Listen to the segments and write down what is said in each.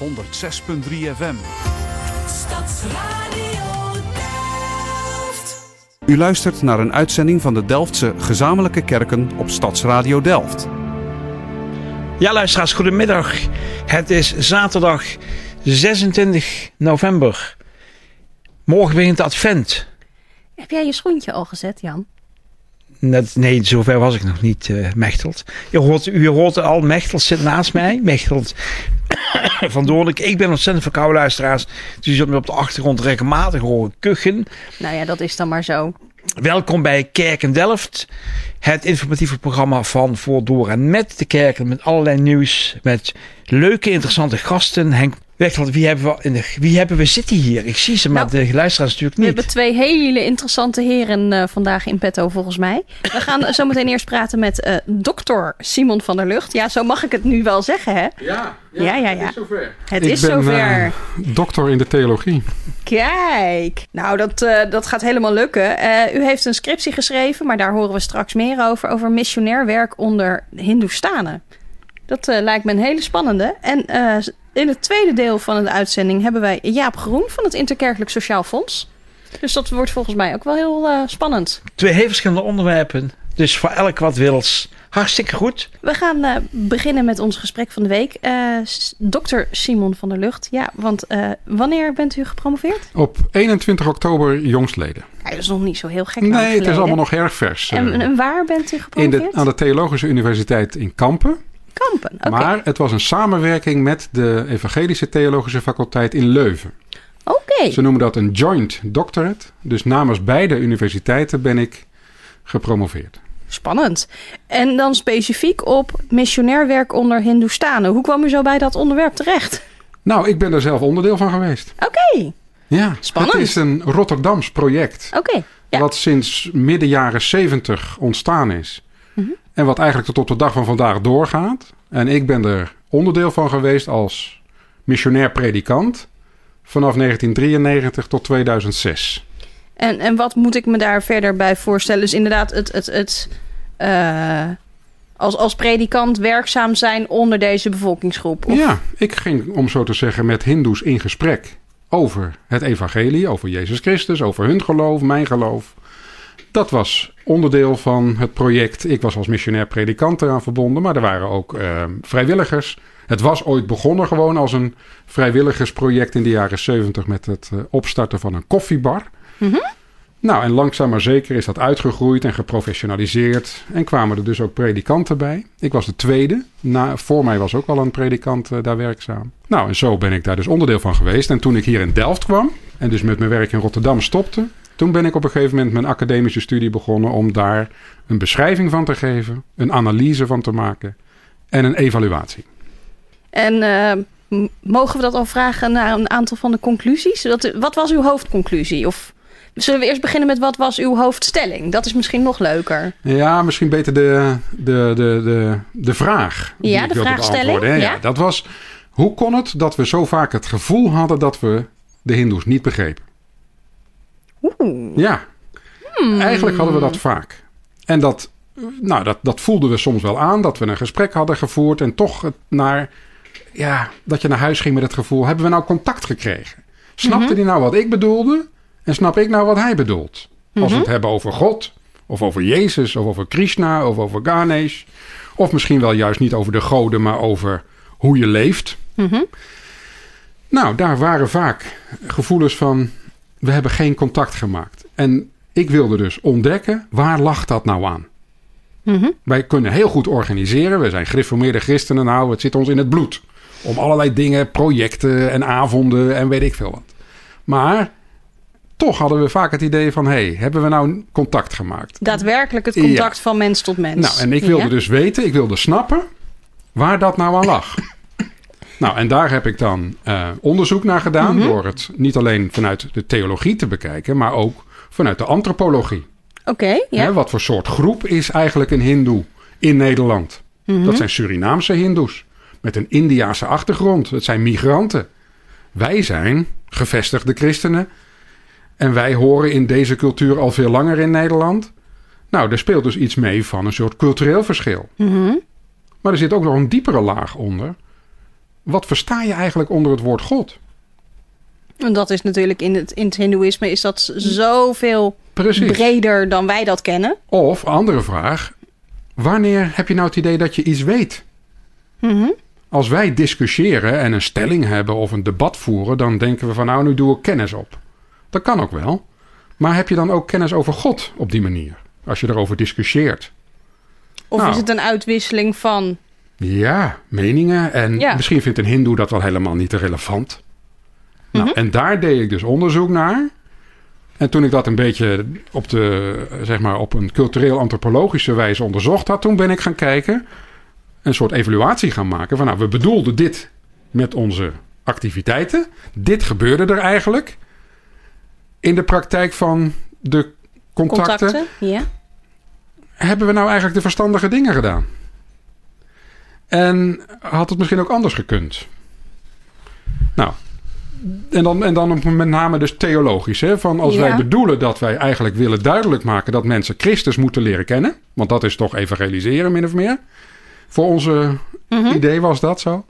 106.3 FM. Stadsradio Delft. U luistert naar een uitzending van de Delftse Gezamenlijke Kerken op Stadsradio Delft. Ja, luisteraars, goedemiddag. Het is zaterdag 26 november. Morgen begint de Advent. Heb jij je schoentje al gezet, Jan? Nee, zover was ik nog niet, Mechtelt. U hoort al, Mechtelt zit naast mij. Mechtelt van Doornik. Ik ben ontzettend verkouden, luisteraars. Dus u zult me op de achtergrond regelmatig horen kuchen. Nou ja, dat is dan maar zo. Welkom bij Kerken Delft. Het informatieve programma van voor, door en met de kerken. Met allerlei nieuws. Met leuke, interessante gasten. Henk Mechtelt, wie hebben we zitten hier? Ik zie ze, maar de luisteraars natuurlijk niet. We hebben twee hele interessante heren vandaag in petto, volgens mij. We gaan zo meteen eerst praten met dokter Simon van der Lugt. Ja, zo mag ik het nu wel zeggen, hè? Ja. Het is zover. Het is zover. Ik ben dokter in de theologie. Kijk, nou dat gaat helemaal lukken. U heeft een scriptie geschreven, maar daar horen we straks meer over. Over missionair werk onder Hindoestanen. Dat lijkt me een hele spannende. En in het tweede deel van de uitzending hebben wij Jaap Groen van het Interkerkelijk Sociaal Fonds. Dus dat wordt volgens mij ook wel heel spannend. Twee heel verschillende onderwerpen. Dus voor elk wat wils. Hartstikke goed. We gaan beginnen met ons gesprek van de week. Dokter Simon van der Lugt. Ja, want wanneer bent u gepromoveerd? Op 21 oktober jongstleden. Ja, dat is nog niet zo heel gek. Nee, het is allemaal nog erg vers. En waar bent u gepromoveerd? Aan de Theologische Universiteit in Kampen. Kampen, oké. Maar het was een samenwerking met de Evangelische Theologische Faculteit in Leuven. Oké. Ze noemen dat een joint doctorate. Dus namens beide universiteiten ben ik gepromoveerd. Spannend. En dan specifiek op missionair werk onder Hindoestanen. Hoe kwam u zo bij dat onderwerp terecht? Nou, ik ben er zelf onderdeel van geweest. Oké. Ja, spannend. Het is een Rotterdams project. Oké. Ja. Wat sinds midden jaren 70 ontstaan is. Mm-hmm. En wat eigenlijk tot op de dag van vandaag doorgaat. En ik ben er onderdeel van geweest als missionair predikant. Vanaf 1993 tot 2006. En wat moet ik me daar verder bij voorstellen? Dus inderdaad als predikant werkzaam zijn onder deze bevolkingsgroep? Of? Ja, ik ging, om zo te zeggen, met Hindoes in gesprek over het evangelie, over Jezus Christus, over hun geloof, mijn geloof. Dat was onderdeel van het project. Ik was als missionair predikant eraan verbonden, maar er waren ook vrijwilligers. Het was ooit begonnen gewoon als een vrijwilligersproject in de jaren 70 met het opstarten van een koffiebar. Mm-hmm. Nou, en langzaam maar zeker is dat uitgegroeid en geprofessionaliseerd. En kwamen er dus ook predikanten bij. Ik was de tweede. Voor mij was ook al een predikant daar werkzaam. Nou, en zo ben ik daar dus onderdeel van geweest. En toen ik hier in Delft kwam en dus met mijn werk in Rotterdam stopte, toen ben ik op een gegeven moment mijn academische studie begonnen om daar een beschrijving van te geven, een analyse van te maken en een evaluatie. En mogen we dat al vragen naar een aantal van de conclusies? Wat was uw hoofdconclusie? Of zullen we eerst beginnen met wat was uw hoofdstelling? Dat is misschien nog leuker. Ja, misschien beter de vraag. Ja, de vraagstelling. Ja, dat was, hoe kon het dat we zo vaak het gevoel hadden dat we de Hindoes niet begrepen? Oeh. Ja, eigenlijk hadden we dat vaak. En dat voelden we soms wel aan, dat we een gesprek hadden gevoerd en toch dat je naar huis ging met het gevoel, hebben we nou contact gekregen? Snapte hij nou wat ik bedoelde? En snap ik nou wat hij bedoelt? Als we het hebben over God, of over Jezus, of over Krishna, of over Ganesh. Of misschien wel juist niet over de goden, maar over hoe je leeft. Mm-hmm. Nou, daar waren vaak gevoelens van, we hebben geen contact gemaakt. En ik wilde dus ontdekken, waar lag dat nou aan? Mm-hmm. Wij kunnen heel goed organiseren. We zijn gereformeerde christenen. Nou, het zit ons in het bloed. Om allerlei dingen, projecten en avonden en weet ik veel wat. Maar toch hadden we vaak het idee van, hebben we nou contact gemaakt? Daadwerkelijk het contact van mens tot mens. Nou, en ik wilde dus weten, ik wilde snappen waar dat nou aan lag. Nou, en daar heb ik dan onderzoek naar gedaan. Mm-hmm. Door het niet alleen vanuit de theologie te bekijken, maar ook vanuit de antropologie. Oké, ja. Wat voor soort groep is eigenlijk een hindoe in Nederland? Mm-hmm. Dat zijn Surinaamse hindoes met een Indiase achtergrond. Dat zijn migranten. Wij zijn gevestigde christenen. En wij horen in deze cultuur al veel langer in Nederland. Nou, er speelt dus iets mee van een soort cultureel verschil. Mm-hmm. Maar er zit ook nog een diepere laag onder. wat versta je eigenlijk onder het woord God? En dat is natuurlijk in het hindoeïsme is dat zoveel Precies. breder dan wij dat kennen. Of, andere vraag, wanneer heb je nou het idee dat je iets weet? Mhm. Als wij discussiëren en een stelling hebben of een debat voeren, dan denken we van nou, nu doe ik kennis op. Dat kan ook wel. Maar heb je dan ook kennis over God op die manier? Als je erover discussieert. Of Nou. is het een uitwisseling van... Ja, meningen. En Ja. misschien vindt een hindoe dat wel helemaal niet relevant. Nou, en daar deed ik dus onderzoek naar. En toen ik dat een beetje op een cultureel-antropologische wijze onderzocht had, toen ben ik gaan kijken, een soort evaluatie gaan maken van nou, we bedoelden dit met onze activiteiten. Dit gebeurde er eigenlijk. In de praktijk van de contacten. Ja. Hebben we nou eigenlijk de verstandige dingen gedaan? En had het misschien ook anders gekund? Nou, en dan met name dus theologisch. Hè? Van als wij bedoelen dat wij eigenlijk willen duidelijk maken dat mensen Christus moeten leren kennen. Want dat is toch evangeliseren min of meer. Voor onze idee was dat zo.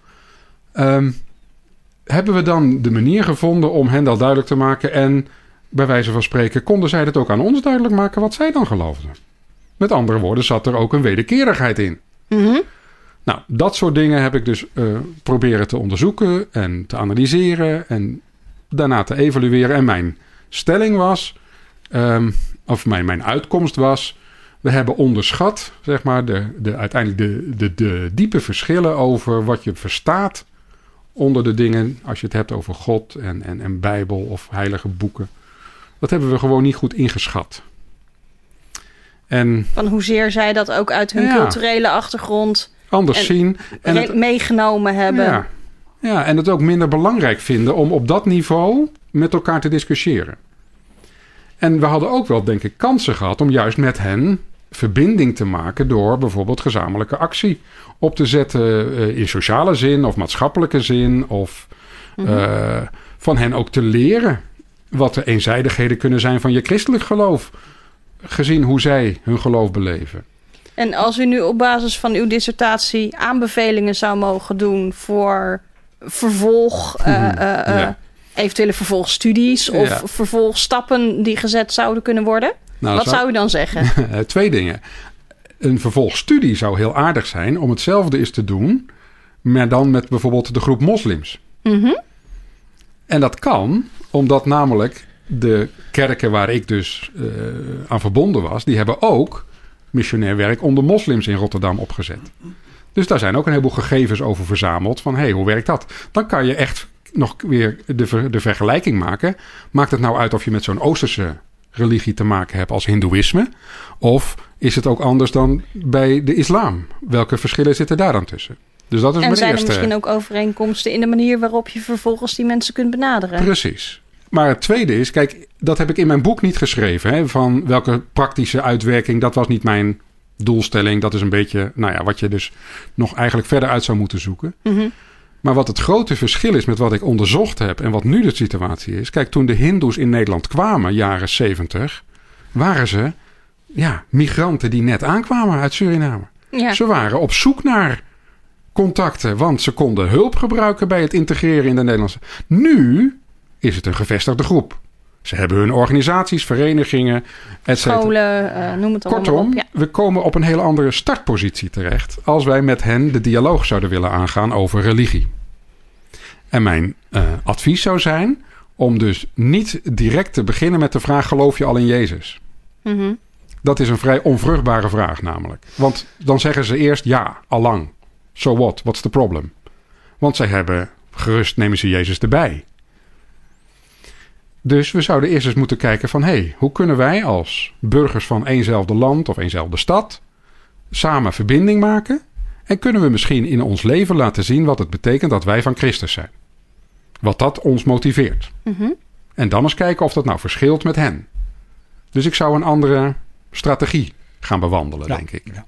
Hebben we dan de manier gevonden om hen dat duidelijk te maken. En bij wijze van spreken konden zij het ook aan ons duidelijk maken wat zij dan geloofden. Met andere woorden zat er ook een wederkerigheid in. Mhm. Nou, dat soort dingen heb ik dus proberen te onderzoeken en te analyseren en daarna te evalueren. En mijn stelling was, of mijn uitkomst was, we hebben onderschat, zeg maar, uiteindelijk de diepe verschillen over wat je verstaat onder de dingen, als je het hebt over God en Bijbel of heilige boeken. Dat hebben we gewoon niet goed ingeschat. En Van hoezeer zij dat ook uit hun culturele achtergrond anders zien. En meegenomen hebben. Ja, en het ook minder belangrijk vinden om op dat niveau met elkaar te discussiëren. En we hadden ook wel, denk ik, kansen gehad om juist met hen verbinding te maken door bijvoorbeeld gezamenlijke actie op te zetten in sociale zin of maatschappelijke zin. Of van hen ook te leren wat de eenzijdigheden kunnen zijn van je christelijk geloof. Gezien hoe zij hun geloof beleven. En als u nu op basis van uw dissertatie aanbevelingen zou mogen doen voor eventuele vervolgstudies of vervolgstappen die gezet zouden kunnen worden, wat zou u dan zeggen? 2 dingen. Een vervolgstudie zou heel aardig zijn om hetzelfde eens te doen, maar dan met bijvoorbeeld de groep moslims. Mhm. En dat kan, omdat namelijk de kerken waar ik dus aan verbonden was, die hebben ook missionair werk onder moslims in Rotterdam opgezet. Dus daar zijn ook een heleboel gegevens over verzameld van hoe werkt dat? Dan kan je echt nog weer de vergelijking maken. Maakt het nou uit of je met zo'n Oosterse religie te maken hebt als hindoeïsme? Of is het ook anders dan bij de islam? Welke verschillen zitten daar dan tussen? Dus dat is mijn eerste. En zijn er misschien ook overeenkomsten in de manier waarop je vervolgens die mensen kunt benaderen? Precies. Maar het tweede is, kijk, dat heb ik in mijn boek niet geschreven. Hè, van welke praktische uitwerking, dat was niet mijn doelstelling. Dat is een beetje, wat je dus nog eigenlijk verder uit zou moeten zoeken. Mm-hmm. Maar wat het grote verschil is met wat ik onderzocht heb en wat nu de situatie is. Kijk, toen de hindoes in Nederland kwamen, jaren 70, waren ze migranten die net aankwamen uit Suriname. Ja. Ze waren op zoek naar contacten, want ze konden hulp gebruiken bij het integreren in de Nederlandse. Nu is het een gevestigde groep. Ze hebben hun organisaties, verenigingen, etc. Scholen, noem het allemaal Kortom, op. we komen op een hele andere startpositie terecht als wij met hen de dialoog zouden willen aangaan over religie. En mijn advies zou zijn om dus niet direct te beginnen met de vraag: geloof je al in Jezus? Mm-hmm. Dat is een vrij onvruchtbare vraag namelijk. Want dan zeggen ze eerst ja, allang. So what? What's the problem? Want zij hebben gerust, nemen ze Jezus erbij. Dus we zouden eerst eens moeten kijken van hoe kunnen wij als burgers van éénzelfde land of éénzelfde stad samen verbinding maken? En kunnen we misschien in ons leven laten zien wat het betekent dat wij van Christus zijn? Wat dat ons motiveert. Mm-hmm. En dan eens kijken of dat nou verschilt met hen. Dus ik zou een andere strategie gaan bewandelen, denk ik. Ja.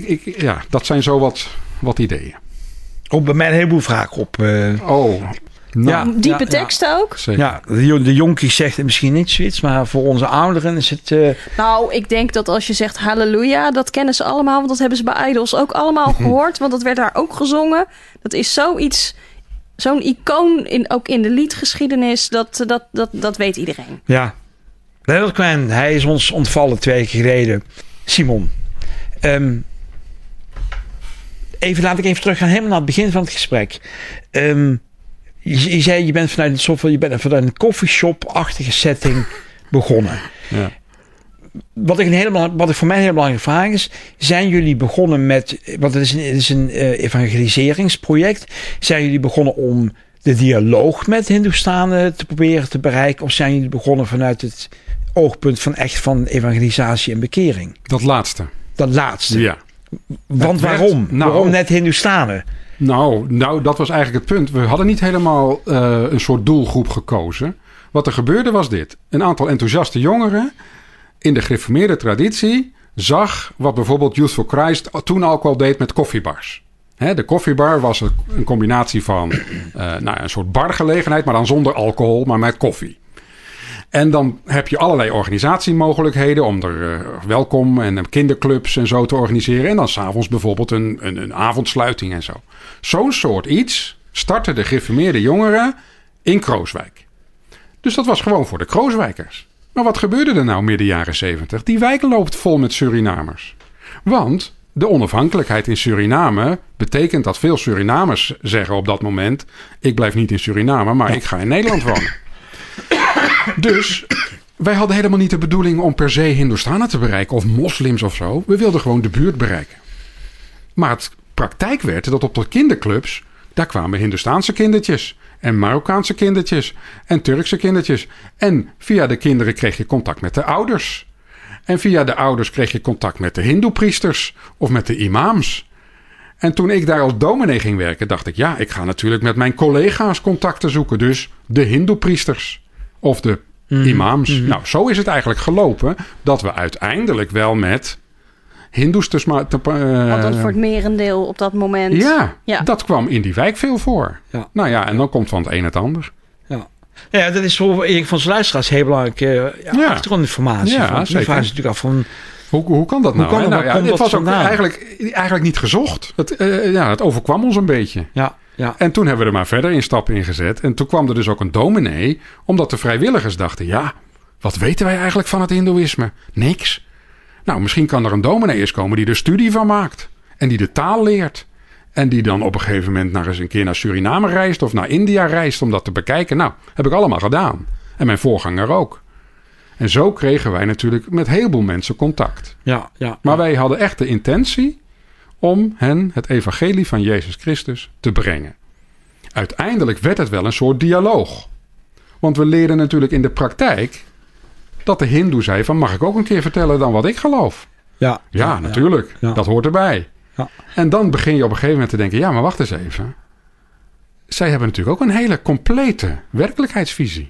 Nou, dat zijn zo wat ideeën. Ook bij mij een heleboel vragen op. Nou, Diepe tekst ook. zeker. Ja, de jonkies zegt het misschien niet zoiets, maar voor onze ouderen is het... Nou, ik denk dat als je zegt halleluja, dat kennen ze allemaal. Want dat hebben ze bij Idols ook allemaal gehoord. Want dat werd daar ook gezongen. Dat is zoiets, zo'n icoon ook in de liedgeschiedenis. Dat weet iedereen. Ja. Leonard Cohen, hij is ons ontvallen 2 weken geleden. Simon. Laat ik even teruggaan helemaal naar het begin van het gesprek. Je zei, je bent vanuit een coffeeshop-achtige setting begonnen. Ja. Wat voor mij een hele belangrijke vraag is, zijn jullie begonnen met, want het is een evangeliseringsproject, zijn jullie begonnen om de dialoog met Hindoestanen te proberen te bereiken, of zijn jullie begonnen vanuit het oogpunt van evangelisatie en bekering? Dat laatste. Dat laatste. Ja. Want Het werd- waarom? nou- Waarom net Hindoestanen? Nou, dat was eigenlijk het punt. We hadden niet helemaal een soort doelgroep gekozen. Wat er gebeurde was dit. Een aantal enthousiaste jongeren in de gereformeerde traditie zag wat bijvoorbeeld Youth for Christ toen ook al deed met koffiebars. De koffiebar was een combinatie van een soort bargelegenheid, maar dan zonder alcohol, maar met koffie. En dan heb je allerlei organisatiemogelijkheden om er welkom en kinderclubs en zo te organiseren. En dan s'avonds bijvoorbeeld een avondsluiting en zo. Zo'n soort iets starten de gereformeerde jongeren in Krooswijk. Dus dat was gewoon voor de Krooswijkers. Maar wat gebeurde er nou midden jaren 70? Die wijk loopt vol met Surinamers. Want de onafhankelijkheid in Suriname betekent dat veel Surinamers zeggen op dat moment: ik blijf niet in Suriname, maar ik ga in Nederland wonen. Dus wij hadden helemaal niet de bedoeling om per se Hindoestanen te bereiken of moslims of zo. We wilden gewoon de buurt bereiken. Maar het praktijk werd dat op de kinderclubs, daar kwamen Hindoestaanse kindertjes en Marokkaanse kindertjes en Turkse kindertjes. En via de kinderen kreeg je contact met de ouders. En via de ouders kreeg je contact met de hindoepriesters of met de imams. En toen ik daar als dominee ging werken, dacht ik, ja, ik ga natuurlijk met mijn collega's contacten zoeken. Dus de hindoepriesters of de imams. Nou, zo is het eigenlijk gelopen dat we uiteindelijk wel met hindoes Want dat voor het merendeel op dat moment. Ja, dat kwam in die wijk veel voor. Ja. Nou ja, en dan komt van het een het ander. Ja, dat is voor Erik van zijn luisteraars heel belangrijke achtergrondinformatie. Ja, Want die zeker. vragen ze natuurlijk af van... Hoe kan dat nou? Hoe kan dat? Nou, Waar komt het dat was ook vandaan? eigenlijk niet gezocht. Het overkwam ons een beetje. Ja. En toen hebben we er maar verder in stappen in gezet. En toen kwam er dus ook een dominee, omdat de vrijwilligers dachten, ja, wat weten wij eigenlijk van het hindoeïsme? Niks. Nou, misschien kan er een dominee eens komen die er studie van maakt. En die de taal leert. En die dan op een gegeven moment eens een keer naar Suriname reist of naar India reist om dat te bekijken. Nou, heb ik allemaal gedaan. En mijn voorganger ook. En zo kregen wij natuurlijk met heel veel mensen contact. Ja. Maar wij hadden echt de intentie om hen het evangelie van Jezus Christus te brengen. Uiteindelijk werd het wel een soort dialoog. Want we leerden natuurlijk in de praktijk dat de hindoe zei van, mag ik ook een keer vertellen dan wat ik geloof? Ja, natuurlijk. Ja. Dat hoort erbij. Ja. En dan begin je op een gegeven moment te denken, ja, maar wacht eens even. Zij hebben natuurlijk ook een hele complete werkelijkheidsvisie.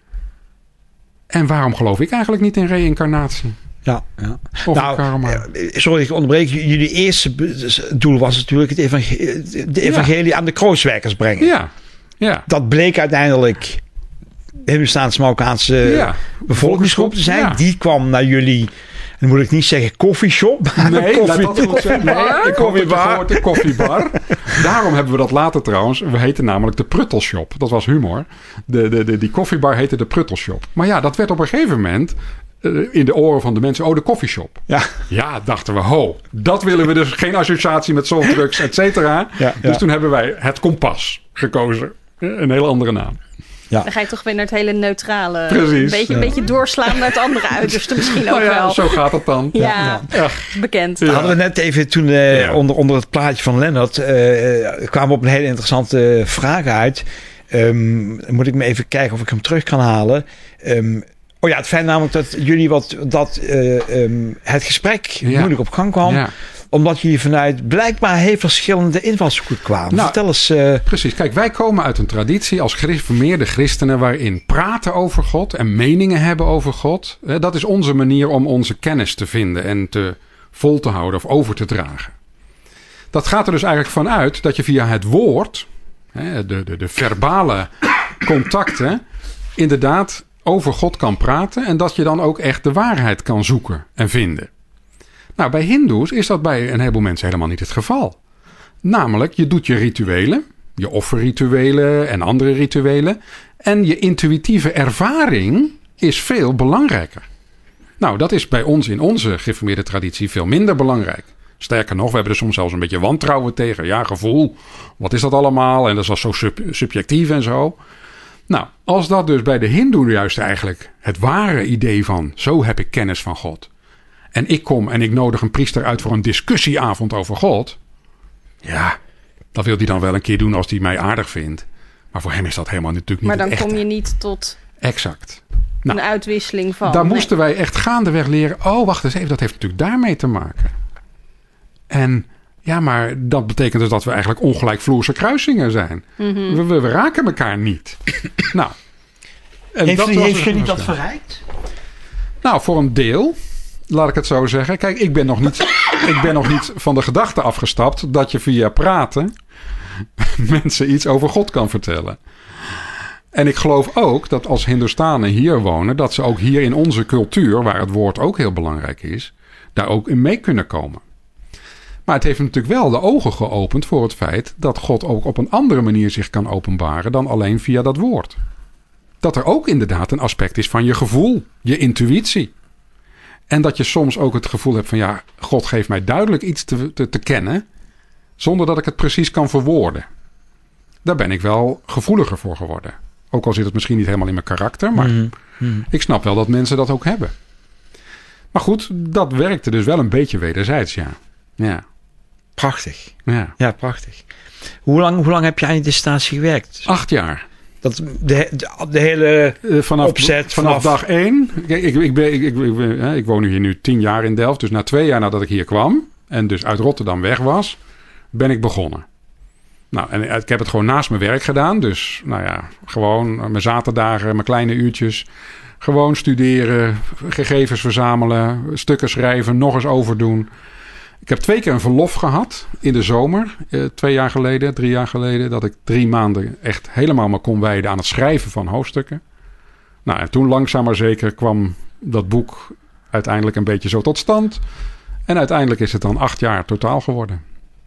En waarom geloof ik eigenlijk niet in reïncarnatie? Ja. Of in karma? Sorry, ik onderbreek. Jullie eerste doel was natuurlijk de evangelie aan de Krooswijkers brengen. Ja. Dat bleek uiteindelijk de Hindoestaanse Marokkaanse bevolkingsgroep te zijn. Ja. Die kwam naar jullie, dan moet ik niet zeggen koffieshop. Maar Nee, laat dat goed zeggen. Nee, ik hoop dat je gehoord de koffiebar. Daarom hebben we dat later trouwens. We heten namelijk de Pruttelshop. Dat was humor. Die koffiebar heette de Pruttelshop. Maar ja, dat werd op een gegeven moment in de oren van de mensen, de koffieshop. Ja, dachten we, dat willen we dus. Geen associatie met softdrugs, et cetera. Dus toen hebben wij het Kompas gekozen. Een hele andere naam. Dan ga je toch weer naar het hele neutrale. Precies. Een beetje doorslaan naar het andere uiterste misschien ook Nou ja, wel. zo gaat het dan. Ja, bekend. Ja. Hadden we net even toen onder het plaatje van Lennart kwamen we op een hele interessante vraag uit. Moet ik me even kijken of ik hem terug kan halen. Het feit namelijk dat jullie het gesprek moeilijk op gang kwam. Ja. Omdat jullie vanuit blijkbaar heel verschillende invalshoeken kwamen. Nou, vertel eens. Precies. Kijk, wij komen uit een traditie als gereformeerde christenen waarin praten over God en meningen hebben over God. Dat is onze manier om onze kennis te vinden en te vol te houden of over te dragen. Dat gaat er dus eigenlijk vanuit dat je via het woord, de verbale contacten inderdaad over God kan praten en dat je dan ook echt de waarheid kan zoeken en vinden. Nou, bij Hindoes is dat bij een heleboel mensen helemaal niet het geval. Namelijk, je doet je rituelen, je offerrituelen en andere rituelen en je intuïtieve ervaring is veel belangrijker. Nou, dat is bij ons in onze gereformeerde traditie veel minder belangrijk. Sterker nog, we hebben er soms zelfs een beetje wantrouwen tegen. Ja, gevoel, wat is dat allemaal? En dat is al zo subjectief en zo. Nou, als dat dus bij de Hindoe juist eigenlijk het ware idee van... zo heb ik kennis van God. En ik kom en ik nodig een priester uit voor een discussieavond over God. Ja, dat wil hij dan wel een keer doen als hij mij aardig vindt. Maar voor hem is dat helemaal natuurlijk niet Maar dan het echte. kom je niet tot Exact. een uitwisseling van... Daar moesten wij echt gaandeweg leren... oh, wacht eens even, dat heeft natuurlijk daarmee te maken. En ja, maar dat betekent dus dat we eigenlijk ongelijkvloerse kruisingen zijn. Mhm. We raken elkaar niet. Nou, en Heeft was jullie dus dat een verrijkt? Nou, voor een deel, laat ik het zo zeggen. Kijk, ik ben nog niet van de gedachte afgestapt... dat je via praten mensen iets over God kan vertellen. En ik geloof ook dat als Hindoestanen hier wonen... dat ze ook hier in onze cultuur, waar het woord ook heel belangrijk is... daar ook in mee kunnen komen. Maar het heeft natuurlijk wel de ogen geopend voor het feit... dat God ook op een andere manier zich kan openbaren... dan alleen via dat woord. Dat er ook inderdaad een aspect is van je gevoel, je intuïtie. En dat je soms ook het gevoel hebt van... ja, God geeft mij duidelijk iets te kennen... zonder dat ik het precies kan verwoorden. Daar ben ik wel gevoeliger voor geworden. Ook al zit het misschien niet helemaal in mijn karakter... maar ik snap wel dat mensen dat ook hebben. Maar goed, dat werkte dus wel een beetje wederzijds, ja. Ja. Prachtig. Ja. Ja, prachtig. Hoe lang heb je aan die distance gewerkt? 8 jaar. Dat de hele opzet vanaf dag 1. Kijk, ik woon hier nu 10 jaar in Delft. Dus na 2 jaar nadat ik hier kwam... en dus uit Rotterdam weg was... ben ik begonnen. Nou, en ik heb het gewoon naast mijn werk gedaan. Dus, nou ja, gewoon mijn zaterdagen, mijn kleine uurtjes... gewoon studeren, gegevens verzamelen... stukken schrijven, nog eens overdoen... Ik heb 2 keer een verlof gehad in de zomer. 3 jaar geleden. Dat ik 3 maanden echt helemaal me kon wijden aan het schrijven van hoofdstukken. Nou, en toen langzaam maar zeker kwam dat boek uiteindelijk een beetje zo tot stand. En uiteindelijk is het dan 8 jaar totaal geworden.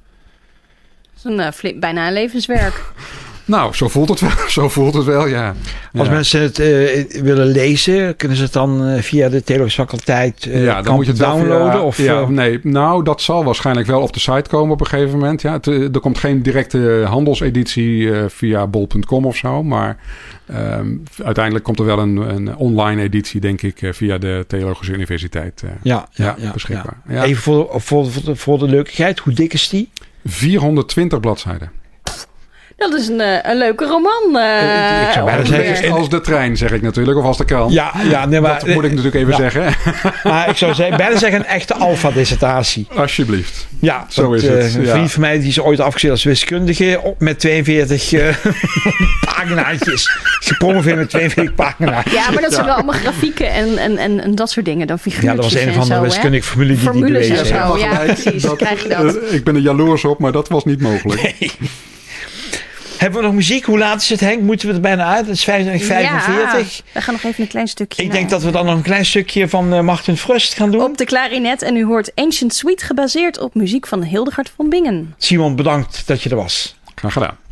Dat is bijna een levenswerk. Nou, zo voelt het wel, ja. Als mensen het willen lezen, kunnen ze het dan via de theologische faculteit dan moet je het downloaden? Nou, dat zal waarschijnlijk wel op de site komen op een gegeven moment. Ja, er komt geen directe handelseditie via bol.com of zo. Maar uiteindelijk komt er wel een online editie, denk ik, via de Theologische Universiteit beschikbaar. Ja. Ja. Even voor de leukigheid, hoe dik is die? 420 bladzijden. Dat is een leuke roman. Ik zou bijna zeggen... Als de trein, zeg ik natuurlijk. Of als de krant. Nee, maar, dat moet ik natuurlijk even zeggen. Maar ik zou bijna zeggen een echte alfa-dissertatie. Alsjeblieft. Ja, zo is het. Een vriend van mij die is ooit afgestudeerd als wiskundige met 42 paginaatjes. Gepromoveerd met 42 pagina's. Ja, maar dat zijn wel allemaal grafieken en dat soort dingen. Dan figuurtjes. Ja, dat was een van de wiskundige formule die formules en bewezen. zo. Ja, precies. Krijg je dat. Ik ben er jaloers op, maar dat was niet mogelijk. Nee. Hebben we nog muziek? Hoe laat is het, Henk? Moeten we er bijna uit? Het is 25:45. Ja, we gaan nog even een klein stukje. Ik denk dat we dan nog een klein stukje van Martin Frust gaan doen. Op de klarinet. En u hoort Ancient Sweet gebaseerd op muziek van Hildegard van Bingen. Simon, bedankt dat je er was. Graag gedaan.